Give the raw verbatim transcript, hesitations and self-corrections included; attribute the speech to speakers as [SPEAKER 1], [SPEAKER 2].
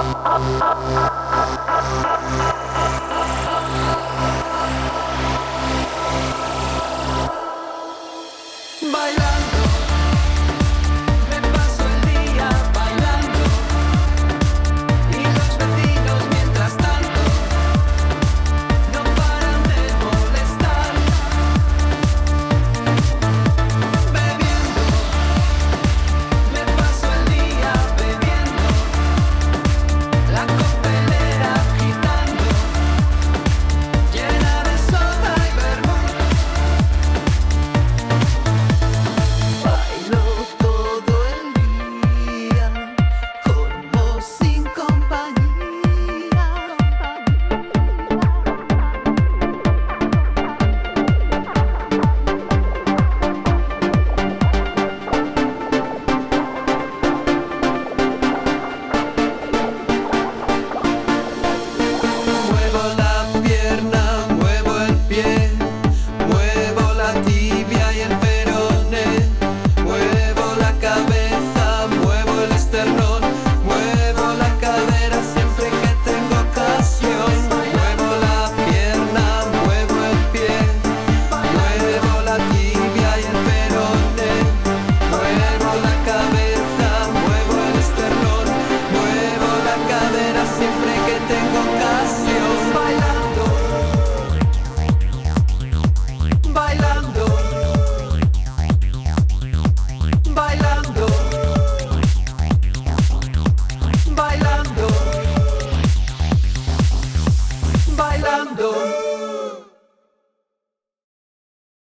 [SPEAKER 1] Bailando, me paso el día bailando y los vecinos mientras tanto no paran de molestar. Bebiendo, me paso el día bebiendo, la coctelera agitando, llena de soda y vermut. Bailo todo el día, con o sin compañía. Muevo la pierna, muevo el pie, muevo la tibia y el peroné, muevo la cabeza, muevo el esternón, muevo la cadera siempre que tengo ocasión. Muevo la pierna, muevo el pie, muevo la tibia y el peroné, muevo la cabeza, muevo el esternón, muevo la cadera siempre que tengo ocasión. Bailando, bailando, bailando, bailando, bailando.